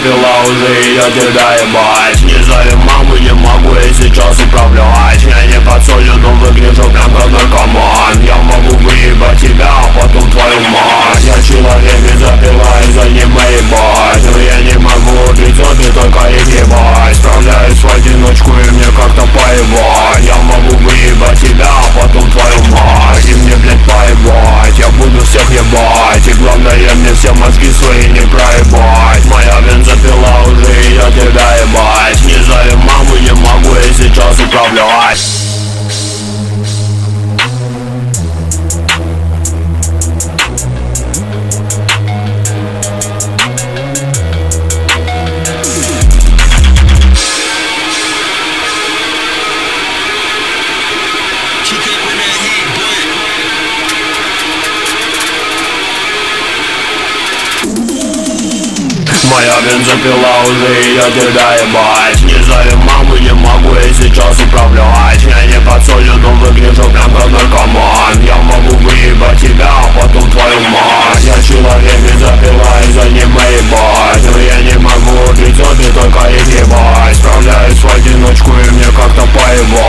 бензопила уже, ее тебя ебать. Не зови маму, не могу я сейчас управлять. Я не под солью, но выгляжу прям как наркоман. Я могу выебать тебя, а потом твою мать. Я человек бензопила, и за ним ебать. Но я не могу убить, ты только их ебать. Справляюсь в одиночку и мне как-то поебать. Я могу выебать тебя, а потом твою мать. И мне, блядь, поебать, я буду всех ебать. И главное, мне все мозги свои не проебать. Моя бензопила уже, и я тебя ебать. Не зови маму, не могу я сейчас управлять. Моя бензопила уже, и я тебя ебать. Не зови маму, не могу я сейчас управлять. Я не под солью, но выгляжу прям как наркоман. Я могу выебать тебя, а потом твою мать. Я человек бензопила, и за ним ебать. Но я не могу убить, ты только их ебать. Справляюсь в одиночку и мне как-то поебать.